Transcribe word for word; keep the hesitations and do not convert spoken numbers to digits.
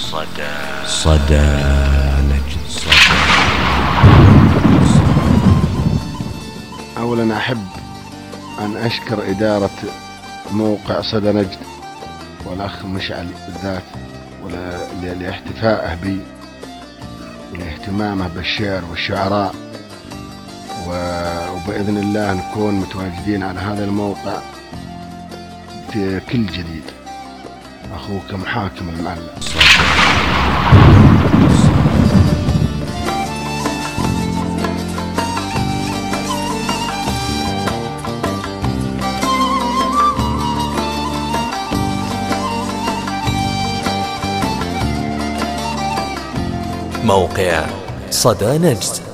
صدى صدى نجد. صدى. أولا أحب أن أشكر إدارة موقع صدى نجد والأخ مشعل بالذات لاحتفائه بي ولاهتمامه بالشعر والشعراء، وبإذن الله نكون متواجدين على هذا الموقع في كل جديد. أخوكم حاكم المعلم. موقع صدى نجد.